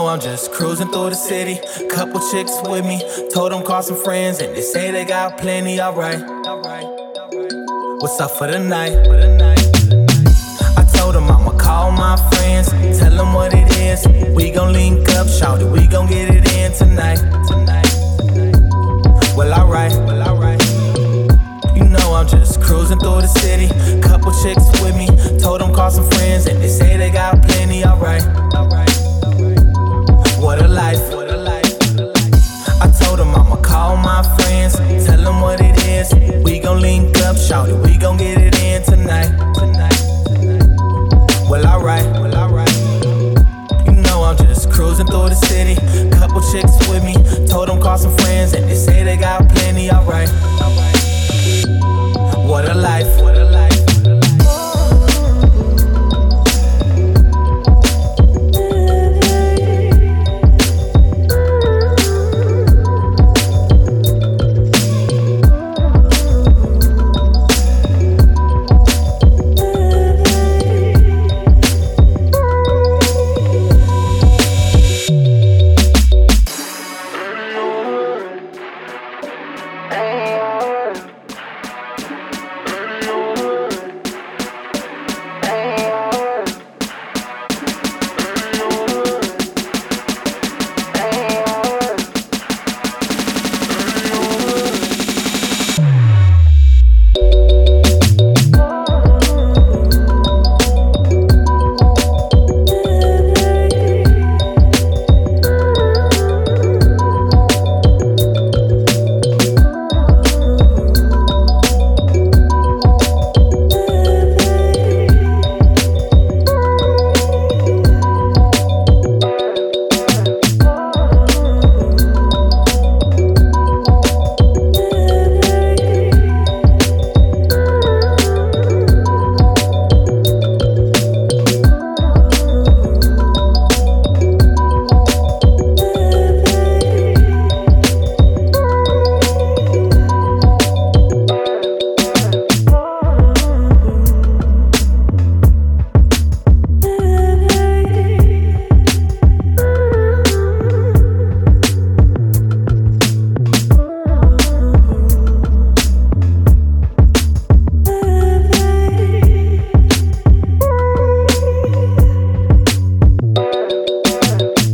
I'm just cruising through the city. Couple chicks with me, told them call some friends, and they say they got plenty, alright. What's up for the night? I told them I'ma call my friends, tell them what it is. We gon' link up, shawty, we gon' get it in tonight. Well, alright. You know I'm just cruising through the city. Couple chicks with me, told them call some friends, and they say they got plenty, alright. What a life. I told them I'ma call my friends, tell them what it is. We gon' link up, shawty, we gon' get it in tonight. Well, alright. You know I'm just cruising through the city. Couple chicks with me, told them call some friends, and they say they got plenty, alright.